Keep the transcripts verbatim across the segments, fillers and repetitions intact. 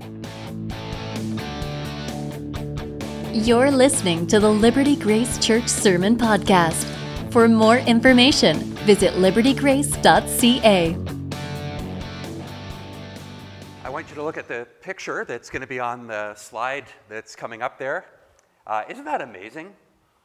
You're listening to the Liberty Grace Church Sermon Podcast. For more information, visit liberty grace dot c a. I want you to look at the picture that's going to be on the slide that's coming up there. Uh, isn't that amazing?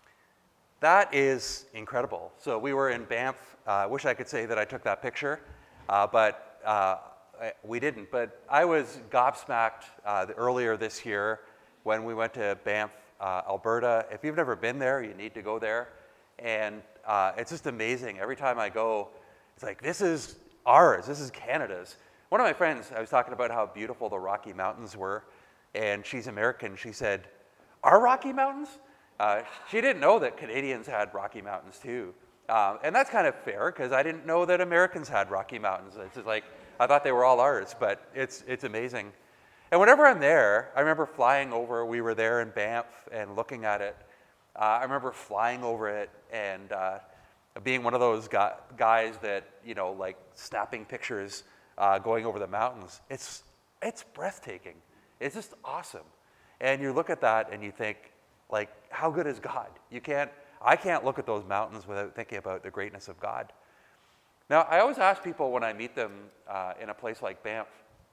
That is incredible. So we were in Banff. I uh, wish I could say that I took that picture, uh, but uh, we didn't. But I was gobsmacked uh, earlier this year when we went to Banff, uh, Alberta. If you've never been there, you need to go there. And uh, it's just amazing. Every time I go, it's like, this is ours. This is Canada's. One of my friends, I was talking about how beautiful the Rocky Mountains were, and she's American. She said, our Rocky Mountains? Uh, she didn't know that Canadians had Rocky Mountains too. Um, and that's kind of fair, because I didn't know that Americans had Rocky Mountains. It's just like, I thought they were all ours, but it's it's amazing. And whenever I'm there, I remember flying over, we were there in Banff and looking at it. Uh, I remember flying over it and uh, being one of those gu- guys that, you know, like snapping pictures uh, going over the mountains. It's it's breathtaking. It's just awesome. And you look at that and you think, like, how good is God? You can't, I can't look at those mountains without thinking about the greatness of God. Now, I always ask people when I meet them uh, in a place like Banff,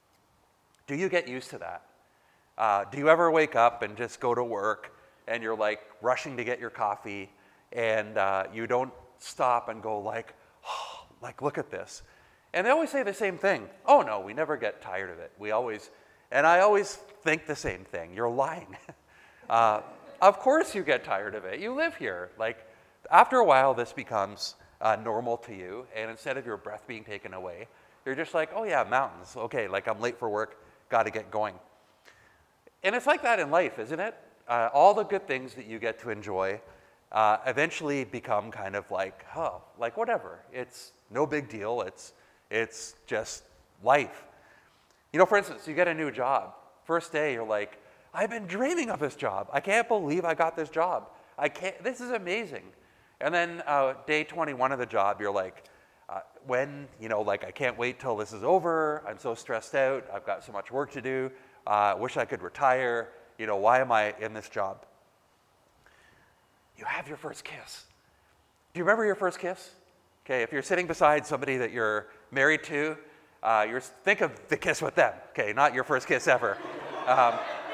do you get used to that? Uh, do you ever wake up and just go to work and you're like rushing to get your coffee and uh, you don't stop and go like, oh, like, look at this. And they always say the same thing. Oh no, we never get tired of it. We always, and I always think the same thing. You're lying. uh, Of course you get tired of it. You live here. Like, after a while, this becomes uh, normal to you, and instead of your breath being taken away, you're just like, oh yeah, mountains. Okay, like I'm late for work, got to get going. And it's like that in life, isn't it? Uh, all the good things that you get to enjoy uh, eventually become kind of like, oh, like whatever. It's no big deal. It's it's just life. You know, for instance, you get a new job. First day, you're like, I've been dreaming of this job. I can't believe I got this job. I can't, this is amazing. And then uh, day twenty-one of the job, you're like, uh, when, you know, like, I can't wait till this is over. I'm so stressed out. I've got so much work to do. I uh, wish I could retire. You know, why am I in this job? You have your first kiss. Do you remember your first kiss? Okay, if you're sitting beside somebody that you're married to, uh, you're, think of the kiss with them. Okay, not your first kiss ever. Um,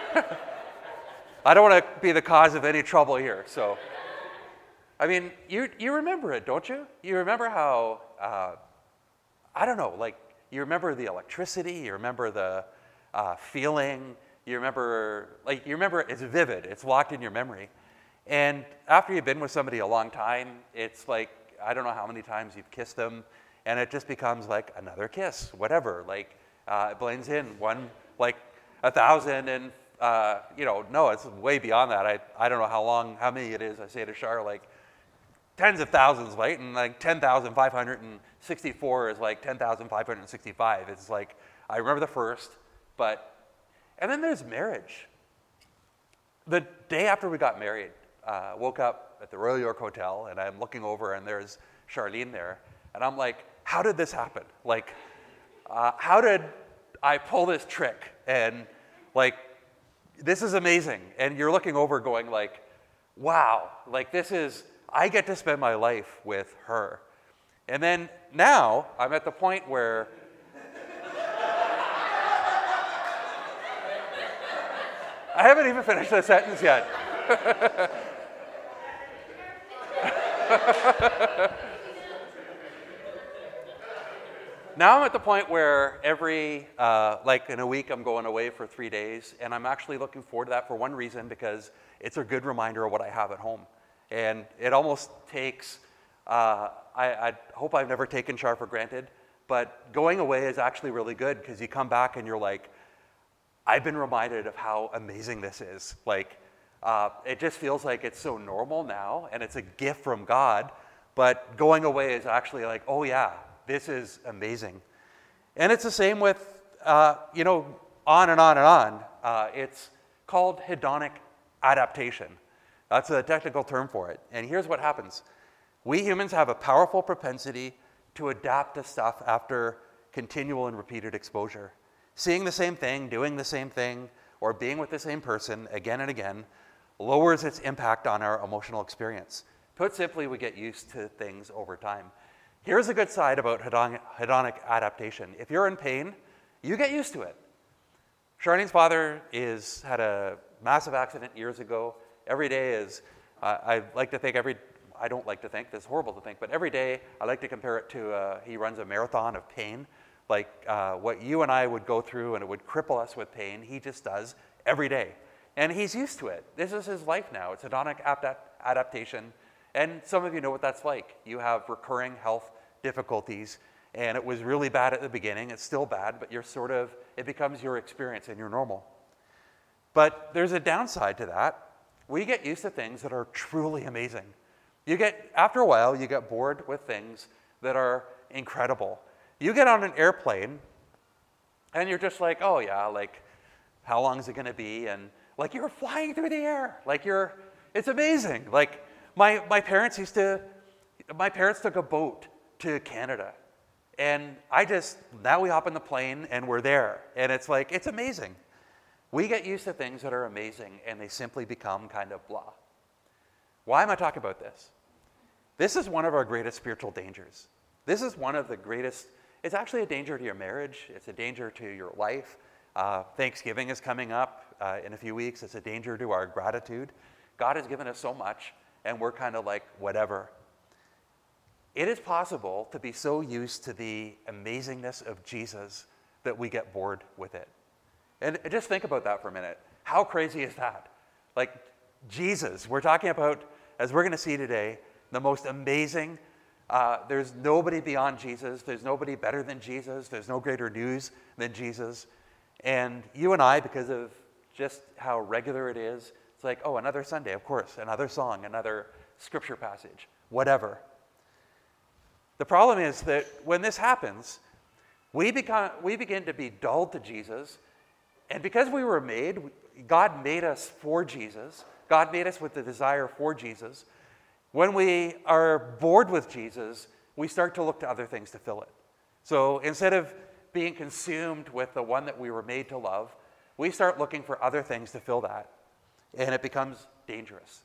I don't want to be the cause of any trouble here. So, I mean, you you remember it, don't you? You remember how, uh, I don't know, like, you remember the electricity, you remember the uh, feeling, you remember, like, you remember it's vivid, it's locked in your memory. And after you've been with somebody a long time, it's like, I don't know how many times you've kissed them, and it just becomes like another kiss, whatever. Like, uh, it blends in, one, like, a thousand and Uh, you know, no, it's way beyond that. I I don't know how long, how many it is. I say to Shar, like, tens of thousands, right? And like ten thousand five hundred sixty-four is like ten thousand five hundred sixty-five. It's like, I remember the first, but, and then there's marriage. The day after we got married, uh, woke up at the Royal York Hotel, and I'm looking over, and there's Charlene there, and I'm like, how did this happen? Like, uh, how did I pull this trick? And like, this is amazing. And you're looking over going like, wow, like this is, I get to spend my life with her. And then now I'm at the point where I haven't even finished the sentence yet. Now I'm at the point where every, uh, like in a week, I'm going away for three days, and I'm actually looking forward to that for one reason, because it's a good reminder of what I have at home. And it almost takes, uh, I, I hope I've never taken Char for granted, but going away is actually really good, because you come back and you're like, I've been reminded of how amazing this is. Like, uh, it just feels like it's so normal now, and it's a gift from God, but going away is actually like, oh yeah, this is amazing. And it's the same with, uh, you know, on and on and on. Uh, it's called hedonic adaptation. That's a technical term for it. And here's what happens. We humans have a powerful propensity to adapt to stuff after continual and repeated exposure. Seeing the same thing, doing the same thing, or being with the same person again and again lowers its impact on our emotional experience. Put simply, we get used to things over time. Here's a good side about hedonic, hedonic adaptation. If you're in pain, you get used to it. Charlene's father is had a massive accident years ago. Every day is, uh, I like to think every, I don't like to think, this is horrible to think, but every day I like to compare it to, uh, he runs a marathon of pain. Like uh, what you and I would go through and it would cripple us with pain, he just does every day. And he's used to it. This is his life now. It's hedonic adaptation. And some of you know what that's like. You have recurring health difficulties, and it was really bad at the beginning. It's still bad, but you're sort of, it becomes your experience and you're normal. But there's a downside to that. We get used to things that are truly amazing. You get, after a while, you get bored with things that are incredible. You get on an airplane, and you're just like, oh yeah, like, how long is it going to be? And like, you're flying through the air. Like, you're, it's amazing. Like, my, my parents used to, my parents took a boat to Canada. And I just, now we hop in the plane, and we're there. And it's like, it's amazing. We get used to things that are amazing, and they simply become kind of blah. Why am I talking about this? This is one of our greatest spiritual dangers. This is one of the greatest, it's actually a danger to your marriage. It's a danger to your life. Uh, Thanksgiving is coming up uh, in a few weeks. It's a danger to our gratitude. God has given us so much, and we're kind of like, whatever. It is possible to be so used to the amazingness of Jesus that we get bored with it. And just think about that for a minute. How crazy is that? Like, Jesus, we're talking about, as we're going to see today, the most amazing. Uh, there's nobody beyond Jesus. There's nobody better than Jesus. There's no greater news than Jesus. And you and I, because of just how regular it is, it's like, oh, another Sunday, of course, another song, another scripture passage, whatever. The problem is that when this happens, we become we begin to be dulled to Jesus. And because we were made, God made us for Jesus. God made us with the desire for Jesus. When we are bored with Jesus, we start to look to other things to fill it. So instead of being consumed with the one that we were made to love, we start looking for other things to fill that. And it becomes dangerous.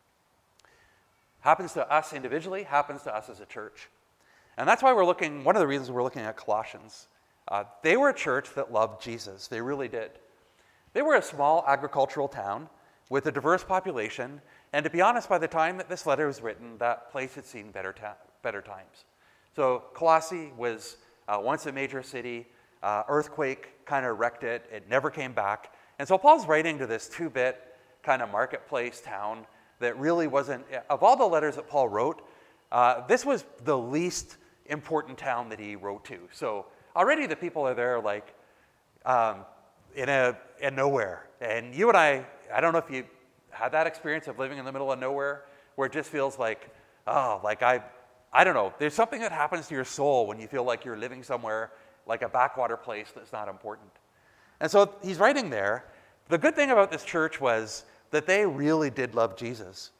Happens to us individually, happens to us as a church. And that's why we're looking, one of the reasons we're looking at Colossians. Uh, they were a church that loved Jesus. They really did. They were a small agricultural town with a diverse population. And to be honest, by the time that this letter was written, that place had seen better, ta- better times. So Colossae was uh, once a major city. Uh, earthquake kind of wrecked it. It never came back. And so Paul's writing to this two-bit kind of marketplace town that really wasn't, of all the letters that Paul wrote, uh, this was the least important town that he wrote to. So already the people are there like um, in a in nowhere. And you and I, I don't know if you had that experience of living in the middle of nowhere where it just feels like, oh, like I, I don't know. There's something that happens to your soul when you feel like you're living somewhere like a backwater place that's not important. And so he's writing there. The good thing about this church was that they really did love Jesus.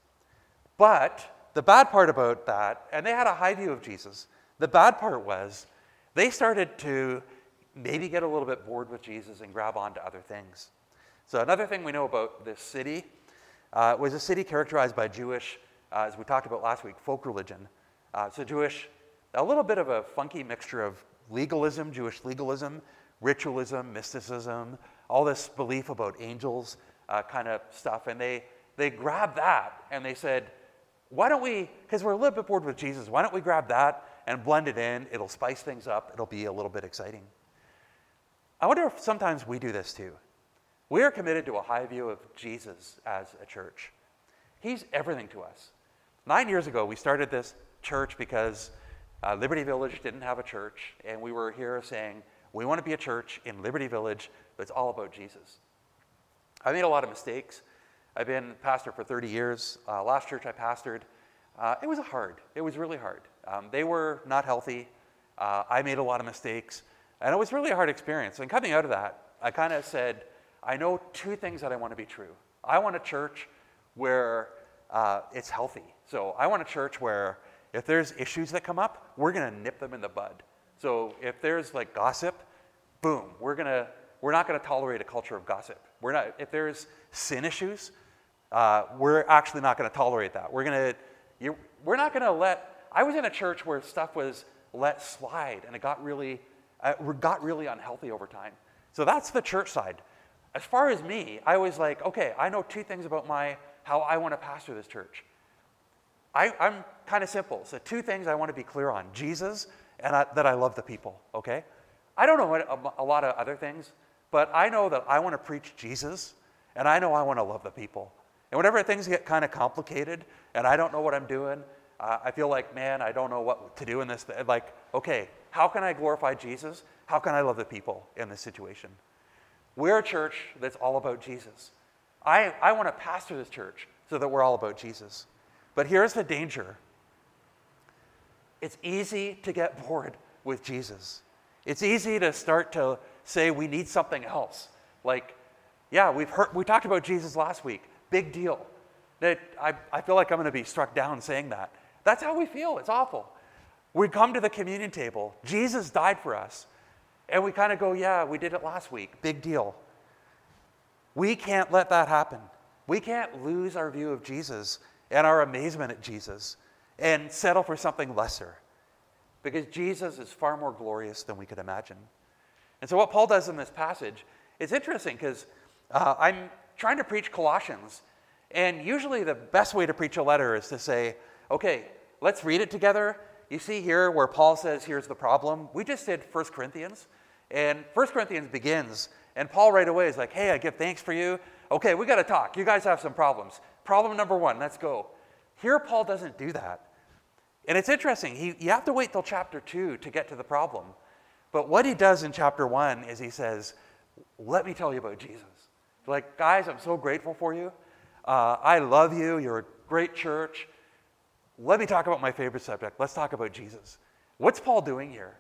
But the bad part about that, and they had a high view of Jesus, the bad part was they started to maybe get a little bit bored with Jesus and grab on to other things. So another thing we know about this city uh, was a city characterized by Jewish, uh, as we talked about last week, folk religion. Uh, so Jewish, a little bit of a funky mixture of legalism, Jewish legalism, ritualism, mysticism, all this belief about angels uh, kind of stuff. And they, they grabbed that and they said, why don't we, because we're a little bit bored with Jesus, why don't we grab that and blend it in? It'll spice things up. It'll be a little bit exciting. I wonder if sometimes we do this too. We are committed to a high view of Jesus as a church. He's everything to us. Nine years ago, we started this church because uh, Liberty Village didn't have a church, and we were here saying, we want to be a church in Liberty Village that's all about Jesus. I made a lot of mistakes. I've been pastor for thirty years. Uh, last church I pastored, uh, it was hard. It was really hard. Um, they were not healthy. Uh, I made a lot of mistakes. And it was really a hard experience. And coming out of that, I kind of said, I know two things that I want to be true. I want a church where uh, it's healthy. So I want a church where if there's issues that come up, we're going to nip them in the bud. So if there's like gossip, boom, we're going to we're not going to tolerate a culture of gossip. We're not, if there's sin issues, uh, we're actually not going to tolerate that. We're going to, we're not going to let, I was in a church where stuff was let slide, and it got really, uh, got really unhealthy over time. So that's the church side. As far as me, I was like, okay, I know two things about my, how I want to pastor this church. I, I'm kind of simple. So two things I want to be clear on: Jesus, and I, that I love the people, okay? I don't know what, a, a lot of other things, but I know that I want to preach Jesus, and I know I want to love the people. And whenever things get kind of complicated, and I don't know what I'm doing, uh, I feel like, man, I don't know what to do in this. Th- like, okay, how can I glorify Jesus? How can I love the people in this situation? We're a church that's all about Jesus. I, I want to pastor this church so that we're all about Jesus. But here's the danger. It's easy to get bored with Jesus. It's easy to start to say we need something else. Like, yeah, we've heard, we talked about Jesus last week. Big deal. That I, I feel like I'm going to be struck down saying that. That's how we feel. It's awful. We come to the communion table. Jesus died for us. And we kind of go, yeah, we did it last week. Big deal. We can't let that happen. We can't lose our view of Jesus and our amazement at Jesus and settle for something lesser, because Jesus is far more glorious than we could imagine. And so what Paul does in this passage, it's interesting because uh, I'm trying to preach Colossians, and usually the best way to preach a letter is to say, okay, let's read it together. You see here where Paul says, here's the problem. We just did First Corinthians, and First Corinthians begins, and Paul right away is like, hey, I give thanks for you. Okay, we got to talk. You guys have some problems. Problem number one, let's go. Here, Paul doesn't do that. And it's interesting. He, you have to wait till chapter two to get to the problem. But what he does in chapter one is he says, let me tell you about Jesus. Like, guys, I'm so grateful for you. Uh, I love you. You're a great church. Let me talk about my favorite subject. Let's talk about Jesus. What's Paul doing here?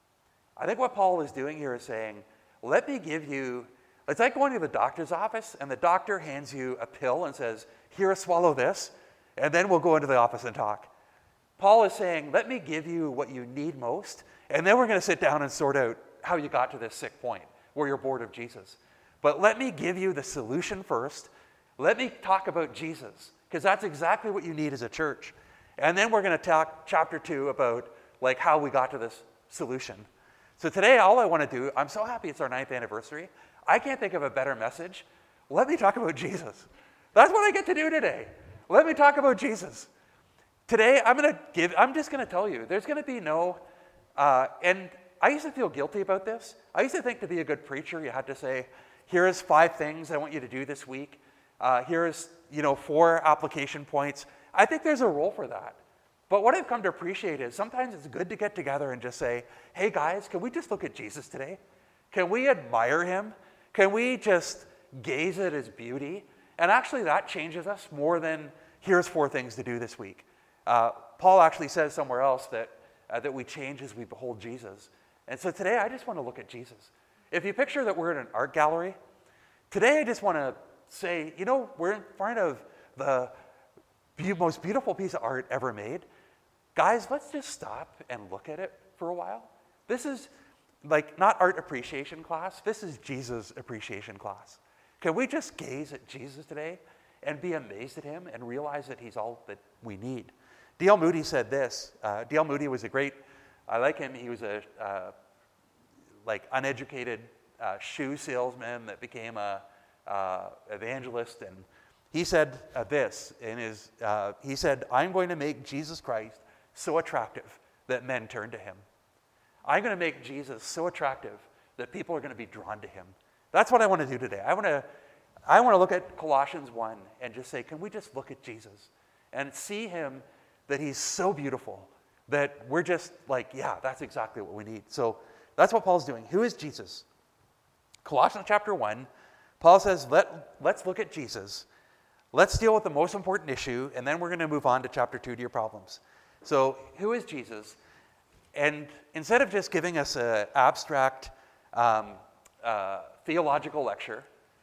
I think what Paul is doing here is saying, let me give you, it's like going to the doctor's office and the doctor hands you a pill and says, here, swallow this, and then we'll go into the office and talk. Paul is saying, let me give you what you need most, and then we're going to sit down and sort out how you got to this sick point where you're bored of Jesus. But let me give you the solution first. Let me talk about Jesus, because that's exactly what you need as a church. And then we're going to talk chapter two about like how we got to this solution. So today, all I want to do, I'm so happy it's our ninth anniversary. I can't think of a better message. Let me talk about Jesus. That's what I get to do today. Let me talk about Jesus. Today, I'm going to give, I'm just going to tell you, there's going to be no, uh, and I used to feel guilty about this. I used to think to be a good preacher, you had to say, here's five things I want you to do this week. Uh, here's, you know, four application points. I think there's a role for that. But what I've come to appreciate is sometimes it's good to get together and just say, hey guys, can we just look at Jesus today? Can we admire him? Can we just gaze at his beauty? And actually that changes us more than here's four things to do this week. Uh, Paul actually says somewhere else that, uh, that we change as we behold Jesus. And so today I just want to look at Jesus. If you picture that we're in an art gallery, today I just want to say, you know, we're in front of the be- most beautiful piece of art ever made. Guys, let's just stop and look at it for a while. This is like not art appreciation class. This is Jesus appreciation class. Can we just gaze at Jesus today and be amazed at him and realize that he's all that we need? D L Moody said this. Uh, D L Moody was a great, I like him. He was a uh, like uneducated uh, shoe salesman that became a uh, evangelist, and he said uh, this in his. Uh, he said, "I'm going to make Jesus Christ so attractive that men turn to him. I'm going to make Jesus so attractive that people are going to be drawn to him." That's what I want to do today. I want to, I want to look at Colossians one and just say, can we just look at Jesus and see him, that he's so beautiful that we're just like, yeah, that's exactly what we need. So that's what Paul's doing. Who is Jesus? Colossians chapter one, Paul says, Let, let's look at Jesus. Let's deal with the most important issue, and then we're going to move on to chapter two, to your problems. So who is Jesus? And instead of just giving us an abstract um, uh, theological lecture,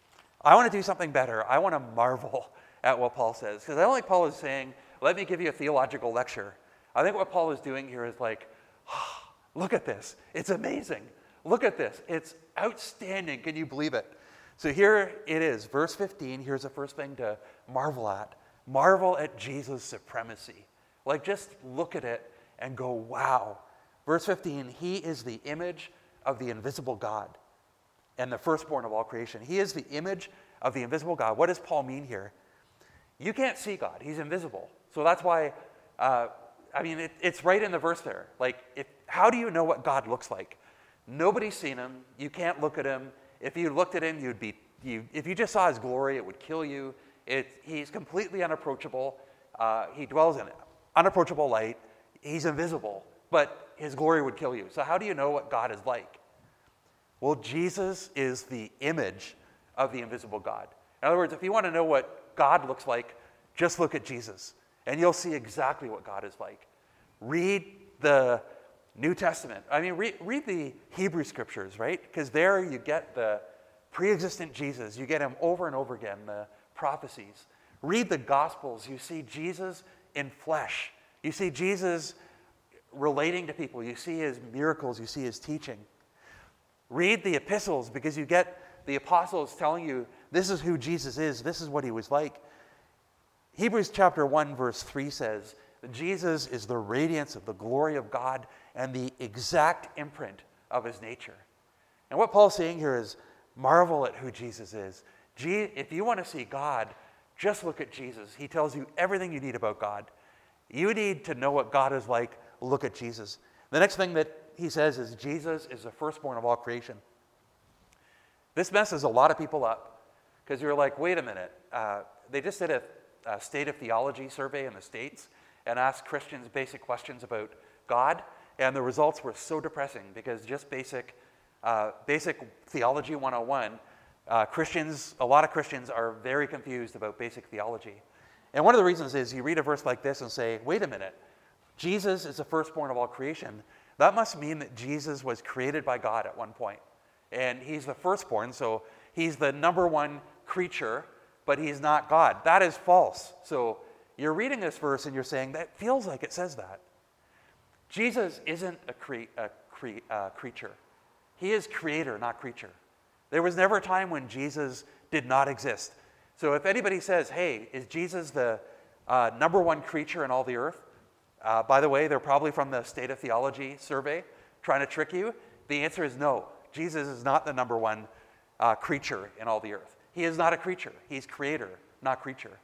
I want to do something better. I want to marvel at what Paul says. Because I don't think Paul is saying, let me give you a theological lecture. I think what Paul is doing here is like, oh, look at this. It's amazing. Look at this. It's outstanding. Can you believe it? So here it is, verse fifteen. Here's the first thing to marvel at. Marvel at Jesus' supremacy. Like, just look at it and go, wow. Verse fifteen, he is the image of the invisible God and the firstborn of all creation. He is the image of the invisible God. What does Paul mean here? You can't see God. He's invisible. So that's why, uh, I mean, it, it's right in the verse there. Like, if, how do you know what God looks like? Nobody's seen him. You can't look at him. If you looked at him, you'd be, you, if you just saw his glory, it would kill you. It, he's completely unapproachable. Uh, he dwells in unapproachable light. He's invisible, but his glory would kill you. So how do you know what God is like? Well, Jesus is the image of the invisible God. In other words, if you want to know what God looks like, just look at Jesus, and you'll see exactly what God is like. Read the New Testament. I mean, read, read the Hebrew Scriptures, right? Because there you get the pre-existent Jesus. You get him over and over again, the prophecies. Read the Gospels. You see Jesus in flesh. You see Jesus relating to people. You see his miracles. You see his teaching. Read the epistles, because you get the apostles telling you this is who Jesus is. This is what he was like. Hebrews chapter one verse three says that Jesus is the radiance of the glory of God and the exact imprint of his nature. And what Paul's saying here is marvel at who Jesus is. Je- if you want to see God, just look at Jesus. He tells you everything you need about God. You need to know what God is like, look at Jesus. The next thing that he says is Jesus is the firstborn of all creation. This messes a lot of people up, because you're like, wait a minute. Uh, they just did a, a state of theology survey in the States and asked Christians basic questions about God, and the results were so depressing, because just basic, uh, basic theology one oh one, uh, Christians, a lot of Christians are very confused about basic theology. And one of the reasons is you read a verse like this and say, wait a minute, Jesus is the firstborn of all creation. That must mean that Jesus was created by God at one point. And he's the firstborn, so he's the number one creature, but he's not God. That is false. So you're reading this verse and you're saying, that feels like it says that. Jesus isn't a, cre- a cre- uh, creature. He is creator, not creature. There was never a time when Jesus did not exist. So if anybody says, hey, is Jesus the uh, number one creature in all the earth? Uh, by the way, they're probably from the State of Theology survey trying to trick you. The answer is no. Jesus is not the number one uh, creature in all the earth. He is not a creature. He's creator, not creature.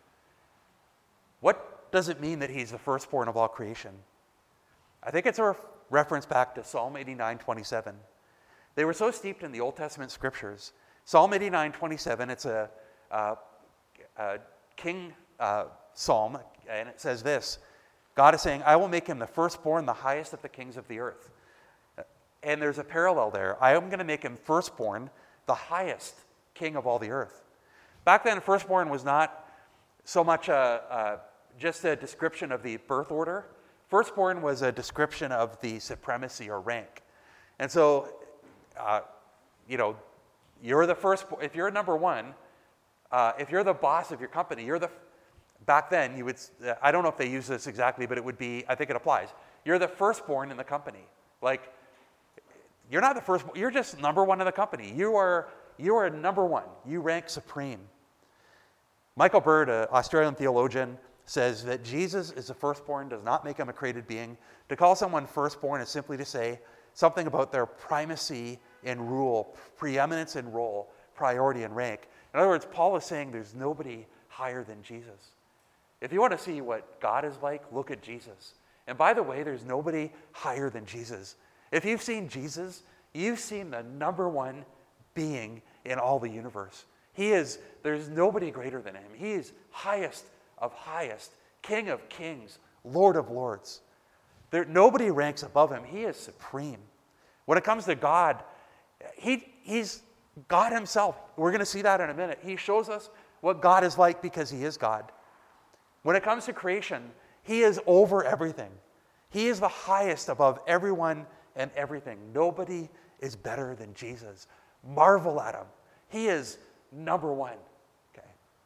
What does it mean that he's the firstborn of all creation? I think it's a ref- reference back to Psalm eighty-nine twenty-seven. They were so steeped in the Old Testament scriptures. Psalm eighty-nine twenty-seven, it's a, a, a king uh, psalm, and it says this. God is saying, I will make him the firstborn, the highest of the kings of the earth. And there's a parallel there. I am going to make him firstborn, the highest king of all the earth. Back then, firstborn was not so much a, a, just a description of the birth order. Firstborn was a description of the supremacy or rank. And so, uh, you know, you're the first, if you're number one, uh, if you're the boss of your company, you're the Back then, you would, I don't know if they use this exactly, but it would be, I think it applies. You're the firstborn in the company. Like, you're not the first, you're just number one in the company. You are, you are number one. You rank supreme. Michael Bird, an Australian theologian, says that Jesus is the firstborn does not make him a created being. To call someone firstborn is simply to say something about their primacy in rule, preeminence in role, priority in rank. In other words, Paul is saying there's nobody higher than Jesus. If you want to see what God is like, look at Jesus. And by the way, there's nobody higher than Jesus. If you've seen Jesus, you've seen the number one being in all the universe. He is, there's nobody greater than him. He is highest of highest, King of kings, Lord of lords. There, nobody ranks above him. He is supreme. When it comes to God, he, he's God himself. We're going to see that in a minute. He shows us what God is like because he is God. When it comes to creation, he is over everything. He is the highest above everyone and everything. Nobody is better than Jesus. Marvel at him. He is number one. Okay.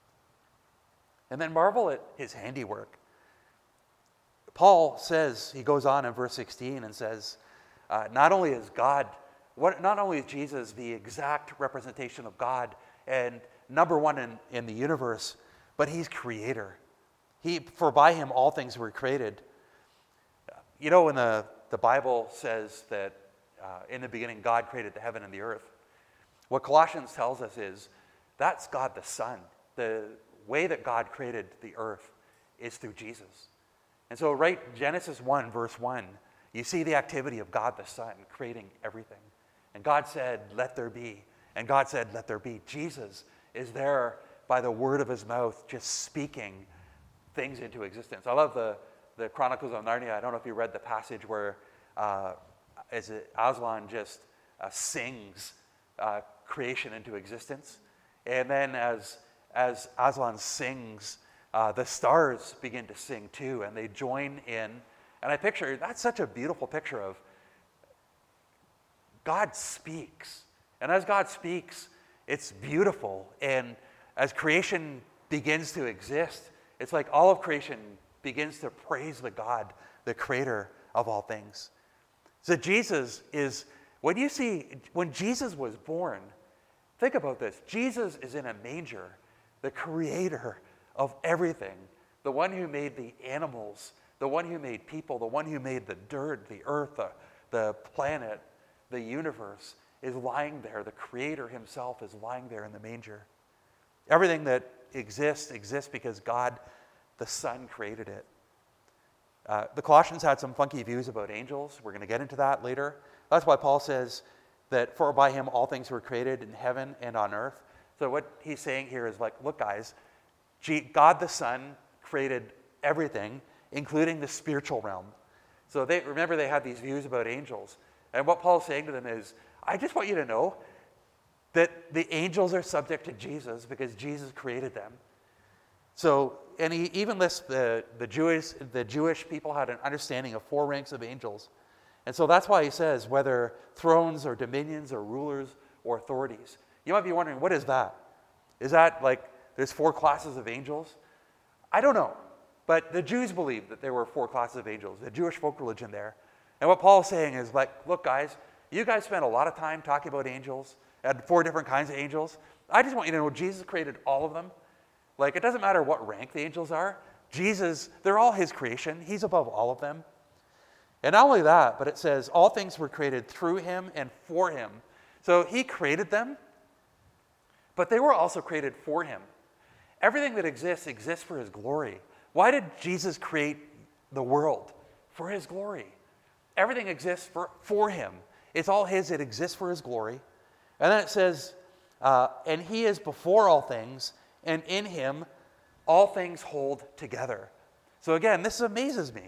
And then marvel at his handiwork. Paul says, he goes on in verse sixteen and says, uh, not only is God what, not only is Jesus the exact representation of God and number one in, in the universe, but he's creator. He, for by him all things were created. You know, when the, the Bible says that uh, in the beginning God created the heaven and the earth, what Colossians tells us is that's God the Son. The way that God created the earth is through Jesus. And so right, Genesis one, verse one, you see the activity of God the Son creating everything. And God said, let there be. And God said, let there be. Jesus is there by the word of his mouth, just speaking things into existence. I love the, the Chronicles of Narnia. I don't know if you read the passage where uh, as it, Aslan just uh, sings uh, creation into existence. And then as, as Aslan sings, uh, the stars begin to sing too, and they join in. And I picture, that's such a beautiful picture of God speaks. And as God speaks, it's beautiful. And as creation begins to exist, it's like all of creation begins to praise the God, the creator of all things. So Jesus is, when you see, when Jesus was born, think about this. Jesus is in a manger, the creator of everything, the one who made the animals, the one who made people, the one who made the dirt, the earth, the, the planet, the universe is lying there. The creator himself is lying there in the manger. Everything that exists, exists because God, the Son, created it. Uh, the Colossians had some funky views about angels. We're going to get into that later. That's why Paul says that for by him all things were created in heaven and on earth. So what he's saying here is like, look guys, God the Son created everything, including the spiritual realm. So they remember they had these views about angels. And what Paul's saying to them is, I just want you to know that the angels are subject to Jesus because Jesus created them. So, and he even lists the, the Jewish the Jewish people had an understanding of four ranks of angels. And so that's why he says whether thrones or dominions or rulers or authorities. You might be wondering, what is that? Is that like there's four classes of angels? I don't know. But the Jews believed that there were four classes of angels, the Jewish folk religion there. And what Paul's saying is like, look guys, you guys spend a lot of time talking about angels, and four different kinds of angels. I just want you to know Jesus created all of them. Like, it doesn't matter what rank the angels are. Jesus, they're all his creation. He's above all of them. And not only that, but it says all things were created through him and for him. So he created them, but they were also created for him. Everything that exists exists for his glory. Why did Jesus create the world? For his glory. Everything exists for, for him. It's all his. It exists for his glory. And then it says, uh, and he is before all things, and in him all things hold together. So again, this amazes me.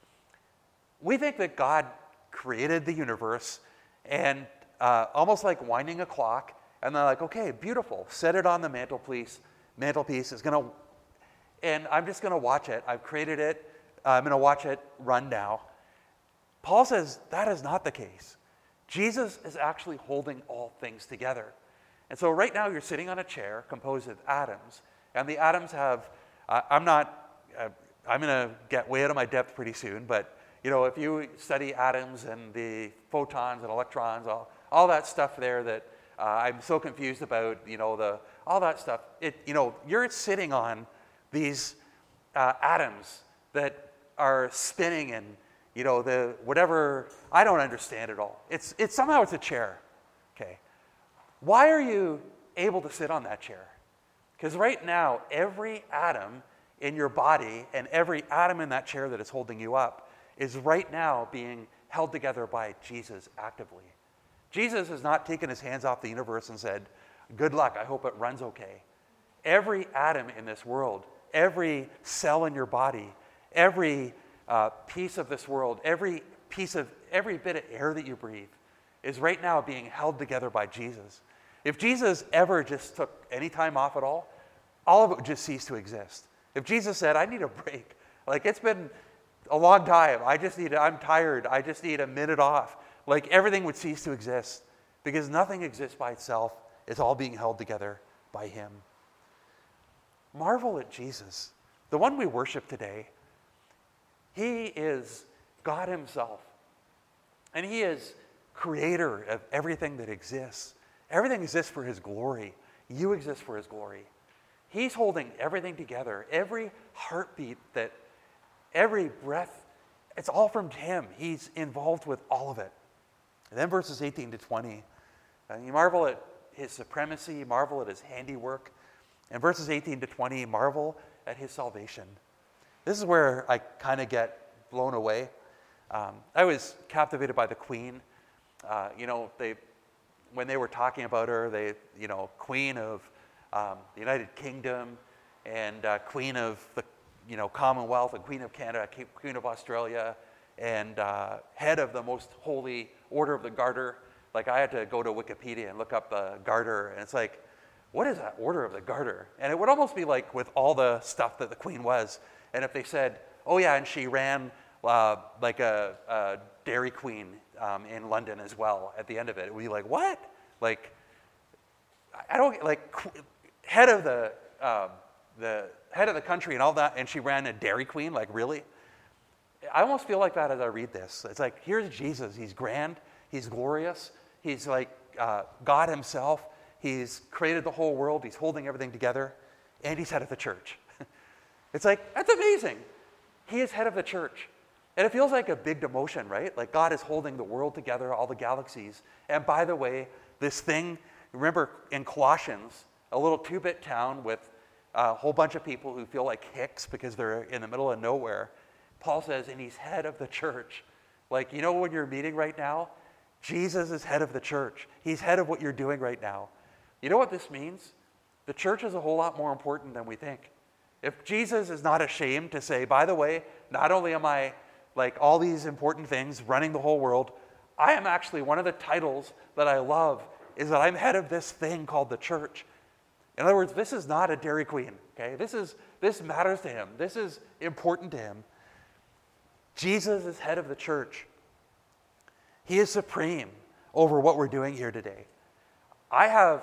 We think that God created the universe and uh, almost like winding a clock, and they're like, okay, beautiful, set it on the mantelpiece. Mantelpiece is going to, and I'm just going to watch it. I've created it. I'm going to watch it run now. Paul says that is not the case. Jesus is actually holding all things together. And so right now you're sitting on a chair composed of atoms, and the atoms have, uh, I'm not, uh, I'm going to get way out of my depth pretty soon, but you know, if you study atoms and the photons and electrons, all, all that stuff there that uh, I'm so confused about, you know, the all that stuff, it, you know, you're sitting on these uh, atoms that are spinning and, you know, the whatever, I don't understand it all. It's, it's somehow it's a chair, okay? Why are you able to sit on that chair? Because right now, every atom in your body and every atom in that chair that is holding you up is right now being held together by Jesus actively. Jesus has not taken his hands off the universe and said, good luck, I hope it runs okay. Every atom in this world, every cell in your body, every uh, piece of this world, every piece of, every bit of air that you breathe is right now being held together by Jesus. If Jesus ever just took any time off at all, all of it would just cease to exist. If Jesus said, I need a break, like it's been a long time, I just need, I'm tired, I just need a minute off, like everything would cease to exist because nothing exists by itself. It's all being held together by him. Marvel at Jesus, the one we worship today. He is God himself, and he is creator of everything that exists. Everything exists for his glory. You exist for his glory. He's holding everything together. Every heartbeat, that every breath, it's all from him. He's involved with all of it. And then verses eighteen to twenty, uh, you marvel at his supremacy, you marvel at his handiwork. And verses eighteen to twenty, marvel at his salvation. This is where I kind of get blown away. Um, I was captivated by the Queen. Uh, you know, they when they were talking about her, they, you know, Queen of um, the United Kingdom, and uh, Queen of the, you know, Commonwealth, and Queen of Canada, Queen of Australia, and uh, head of the most holy Order of the Garter. Like, I had to go to Wikipedia and look up the Garter, and it's like, what is that Order of the Garter? And it would almost be like with all the stuff that the Queen was. And if they said, oh yeah, and she ran uh, like a, a Dairy Queen um, in London as well, at the end of it, it would be like, what? Like, I don't, like, head of the, um, the head of the country and all that, and she ran a Dairy Queen, like, really? I almost feel like that as I read this. It's like, here's Jesus. He's grand. He's glorious. He's like uh, God himself. He's created the whole world. He's holding everything together. And he's head of the church. It's like, that's amazing. He is head of the church. And it feels like a big demotion, right? Like, God is holding the world together, all the galaxies. And by the way, this thing, remember in Colossians, a little two-bit town with a whole bunch of people who feel like hicks because they're in the middle of nowhere. Paul says, and he's head of the church. Like, you know, when you're meeting right now, Jesus is head of the church. He's head of what you're doing right now. You know what this means? The church is a whole lot more important than we think. If Jesus is not ashamed to say, by the way, not only am I like all these important things running the whole world, I am actually, one of the titles that I love is that I'm head of this thing called the church. In other words, this is not a Dairy Queen, okay? This is this matters to him. This is important to him. Jesus is head of the church. He is supreme over what we're doing here today. I have,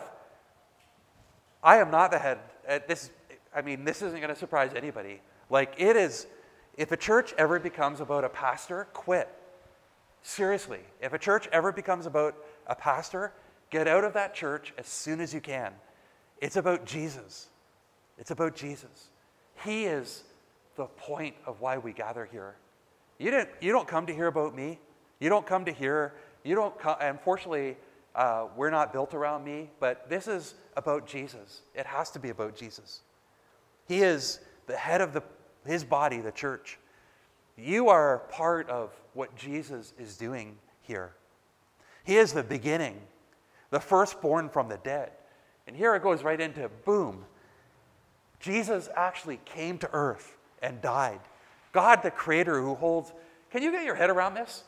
I am not the head. At this, I mean, this isn't going to surprise anybody. Like, it is, if a church ever becomes about a pastor, quit. Seriously, if a church ever becomes about a pastor, get out of that church as soon as you can. It's about Jesus. It's about Jesus. He is the point of why we gather here. You didn't. You don't come to hear about me. You don't come to hear. You don't come. Unfortunately, uh, we're not built around me. But this is about Jesus. It has to be about Jesus. He is the head of the his body, the church. You are part of what Jesus is doing here. He is the beginning, the firstborn from the dead. And here it goes right into boom. Jesus actually came to earth and died. God, the creator who holds, can you get your head around this?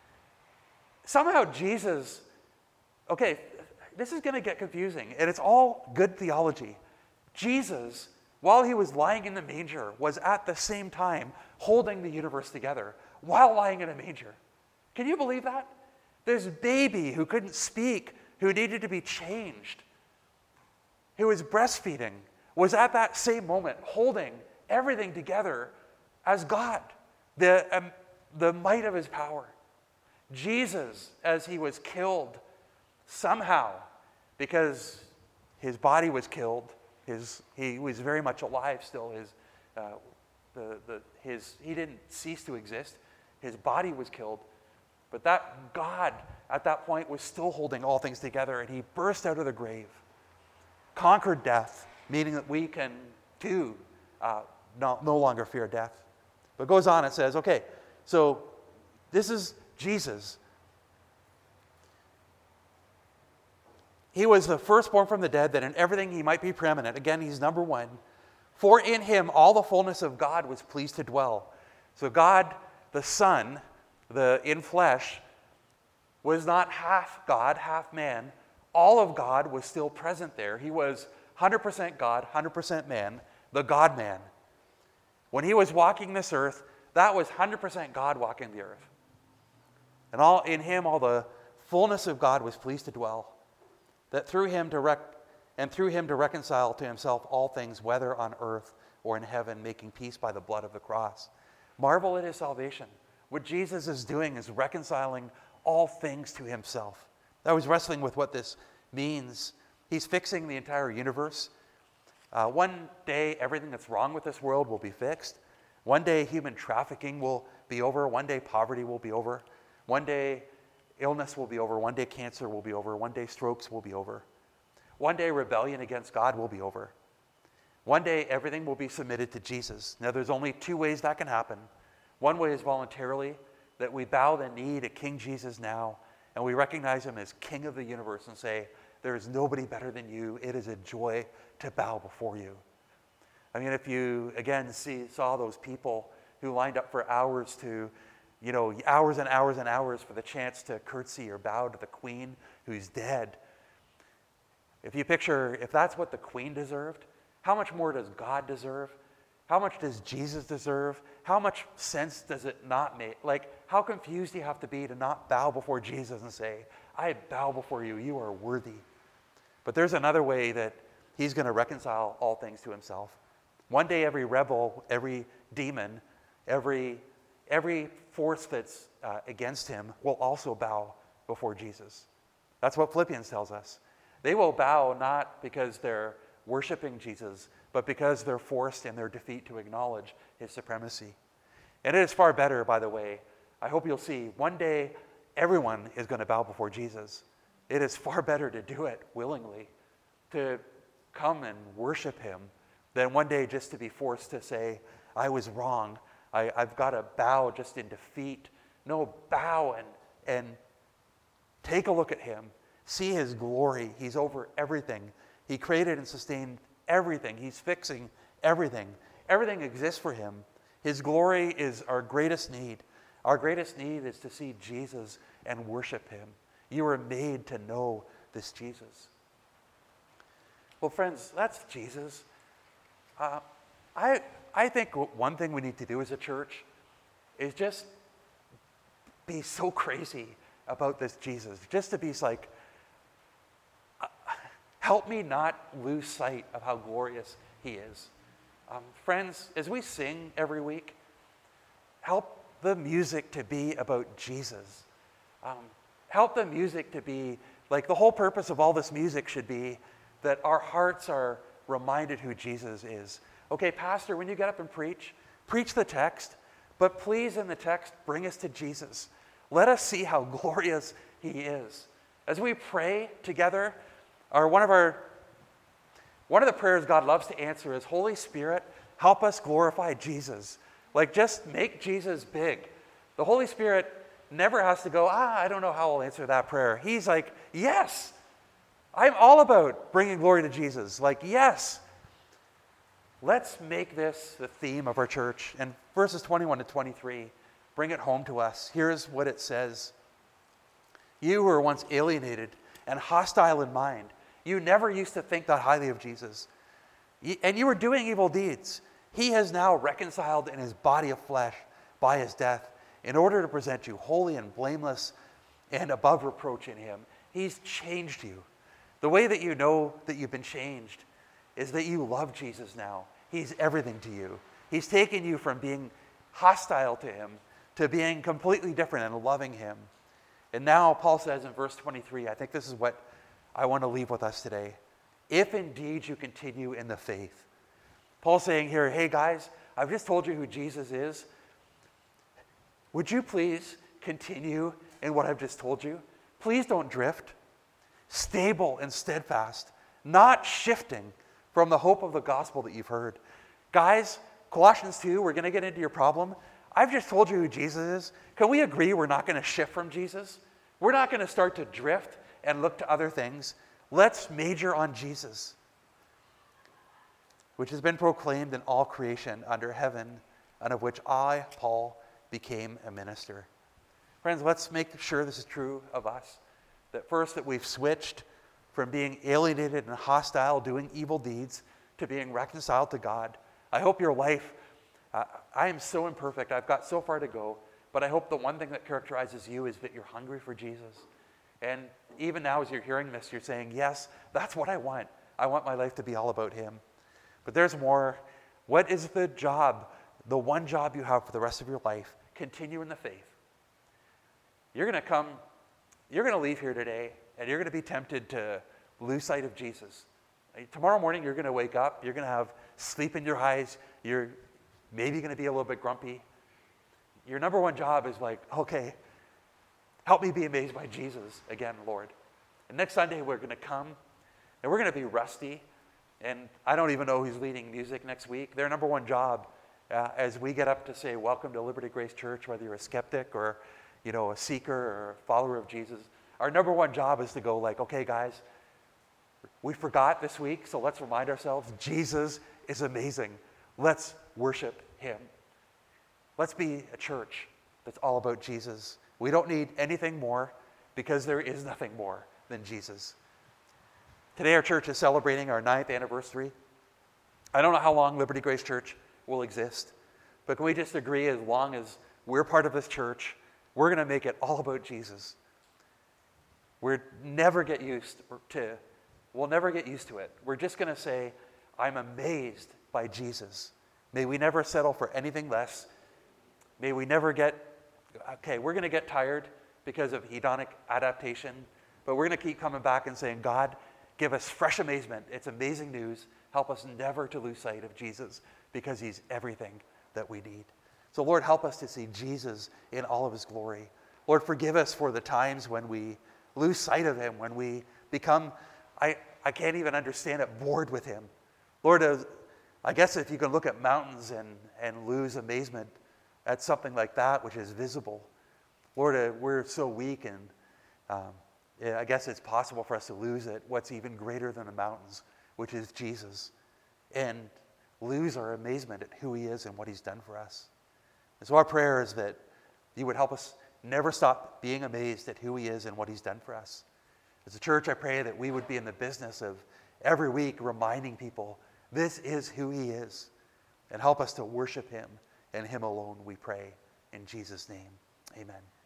Somehow Jesus, okay, this is going to get confusing, and it's all good theology. Jesus, while he was lying in the manger, was at the same time holding the universe together while lying in a manger. Can you believe that? This baby who couldn't speak, who needed to be changed, who was breastfeeding, was at that same moment holding everything together as God, the, um, the might of his power. Jesus, as he was killed, somehow, because his body was killed, his, he was very much alive still, his, uh, the, the, his, he didn't cease to exist, his body was killed, but that God at that point was still holding all things together, and he burst out of the grave, conquered death, meaning that we can too uh, no, no longer fear death. But it goes on, it says, okay, so this is Jesus. He was the firstborn from the dead, that in everything he might be preeminent. Again, he's number one. For in him all the fullness of God was pleased to dwell. So God, the Son, the in flesh, was not half God, half man. All of God was still present there. He was one hundred percent God, one hundred percent man, the God-man. When he was walking this earth, that was one hundred percent God walking the earth. And all in him, all the fullness of God was pleased to dwell, that through him to rec- and through him to reconcile to himself all things, whether on earth or in heaven, making peace by the blood of the cross. Marvel at his salvation. What Jesus is doing is reconciling all things to himself. I was wrestling with what this means. He's fixing the entire universe. Uh, one day, everything that's wrong with this world will be fixed. One day, human trafficking will be over. One day, poverty will be over. One day, illness will be over. One day, cancer will be over. One day, strokes will be over. One day, rebellion against God will be over. One day, everything will be submitted to Jesus. Now, there's only two ways that can happen. One way is voluntarily, that we bow the knee to King Jesus now, and we recognize him as King of the universe and say, there is nobody better than you. It is a joy to bow before you. I mean, if you, again, see, saw those people who lined up for hours to, you know, hours and hours and hours for the chance to curtsy or bow to the Queen who's dead. If you picture, if that's what the Queen deserved, how much more does God deserve? How much does Jesus deserve? How much sense does it not make? Like, how confused do you have to be to not bow before Jesus and say, I bow before you, you are worthy. But there's another way that he's going to reconcile all things to himself. One day, every rebel, every demon, every, every force that's uh, against him will also bow before Jesus. That's what Philippians tells us. They will bow not because they're worshiping Jesus, but because they're forced in their defeat to acknowledge his supremacy. And it is far better, by the way. I hope you'll see, one day, everyone is going to bow before Jesus. It is far better to do it willingly, to come and worship him, than one day just to be forced to say, I was wrong. I, I've got to bow just in defeat. No, bow and, and take a look at him. See his glory. He's over everything. He created and sustained everything. He's fixing everything. Everything exists for him. His glory is our greatest need. Our greatest need is to see Jesus and worship him. You were made to know this Jesus. Well, friends, that's Jesus. Uh, I, I think one thing we need to do as a church is just be so crazy about this Jesus. Just to be like, uh, help me not lose sight of how glorious he is. Um, friends, as we sing every week, help the music to be about Jesus. Um, help the music to be, like the whole purpose of all this music should be that our hearts are reminded who Jesus is. Okay, pastor, when you get up and preach, preach the text, but please in the text, bring us to Jesus. Let us see how glorious he is. As we pray together, our, one of our, one of the prayers God loves to answer is, Holy Spirit, help us glorify Jesus. Like, just make Jesus big. The Holy Spirit never has to go, ah, I don't know how I'll answer that prayer. He's like, yes, I'm all about bringing glory to Jesus. Like, yes. Let's make this the theme of our church. And verses twenty-one to twenty-three, bring it home to us. Here's what it says. You who were once alienated and hostile in mind, you never used to think that highly of Jesus. And you were doing evil deeds. He has now reconciled in his body of flesh by his death in order to present you holy and blameless and above reproach in him. He's changed you. The way that you know that you've been changed is that you love Jesus now. He's everything to you. He's taken you from being hostile to him to being completely different and loving him. And now Paul says in verse twenty-three, I think this is what I want to leave with us today. If indeed you continue in the faith. Paul's saying here, hey guys, I've just told you who Jesus is. Would you please continue in what I've just told you? Please don't drift. Stable and steadfast, not shifting from the hope of the gospel that you've heard. Guys, Colossians two, we're going to get into your problem. I've just told you who Jesus is. Can we agree we're not going to shift from Jesus? We're not going to start to drift and look to other things. Let's major on Jesus, which has been proclaimed in all creation under heaven, and of which I, Paul, became a minister. Friends, let's make sure this is true of us. That first, that we've switched from being alienated and hostile, doing evil deeds, to being reconciled to God. I hope your life, uh, I am so imperfect, I've got so far to go, but I hope the one thing that characterizes you is that you're hungry for Jesus. And even now as you're hearing this, you're saying, yes, that's what I want. I want my life to be all about him. But there's more. What is the job, the one job you have for the rest of your life? Continue in the faith. You're going to come you're going to leave here today and you're going to be tempted to lose sight of Jesus. Tomorrow morning, you're going to wake up. You're going to have sleep in your eyes. You're maybe going to be a little bit grumpy. Your number one job is like, okay, help me be amazed by Jesus again, Lord. And next Sunday, we're going to come, and we're going to be rusty. And I don't even know who's leading music next week. Their number one job, uh, as we get up to say, welcome to Liberty Grace Church, whether you're a skeptic or, you know, a seeker or a follower of Jesus, our number one job is to go like, okay, guys, we forgot this week, so let's remind ourselves, Jesus is amazing. Let's worship him. Let's be a church that's all about Jesus. We don't need anything more because there is nothing more than Jesus. Today our church is celebrating our ninth anniversary. I don't know how long Liberty Grace Church will exist, but can we just agree as long as we're part of this church, we're going to make it all about Jesus. We'll never get used to We'll never get used to it. We're just going to say, I'm amazed by Jesus. May we never settle for anything less. May we never get, okay, we're going to get tired because of hedonic adaptation, but we're going to keep coming back and saying, God, give us fresh amazement. It's amazing news. Help us never to lose sight of Jesus because he's everything that we need. So Lord, help us to see Jesus in all of his glory. Lord, forgive us for the times when we lose sight of him, when we become I, I can't even understand it, bored with him. Lord, uh, I guess if you can look at mountains and, and lose amazement at something like that, which is visible, Lord, uh, we're so weak, and um, yeah, I guess it's possible for us to lose at what's even greater than the mountains, which is Jesus, and lose our amazement at who he is and what he's done for us. And so our prayer is that you would help us never stop being amazed at who he is and what he's done for us. As a church, I pray that we would be in the business of every week reminding people this is who he is, and help us to worship him and him alone, we pray. In Jesus' name, amen.